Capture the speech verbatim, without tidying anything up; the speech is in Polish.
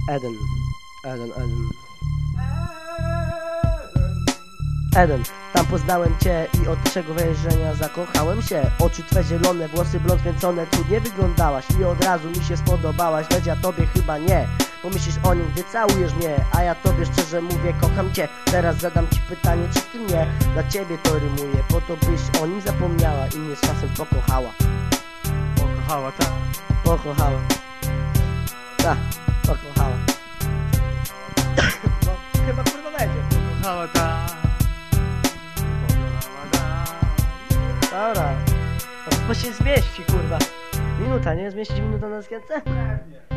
Eden, Eden, Eden. Eden, tam poznałem cię i od pierwszego wejrzenia zakochałem się. Oczy twe zielone, włosy blond kręcone, cudnie wyglądałaś i od razu mi się spodobałaś. Lecz ja tobie chyba nie, pomyślisz o nim, gdy całujesz mnie, a ja tobie szczerze mówię, kocham cię. Teraz zadam ci pytanie, czy ty mnie dla ciebie to rymuję, po to byś o nim zapomniała i mnie z czasem pokochała. Pokochała, tak? Pokochała. Tak, pokochała. No, chyba kurwa będzie. Pokochała, tak. Pokochała, tak. Dobra. No, bo się zmieści, kurwa. Minuta, nie? Zmieści minuta na skręcę? Pewnie.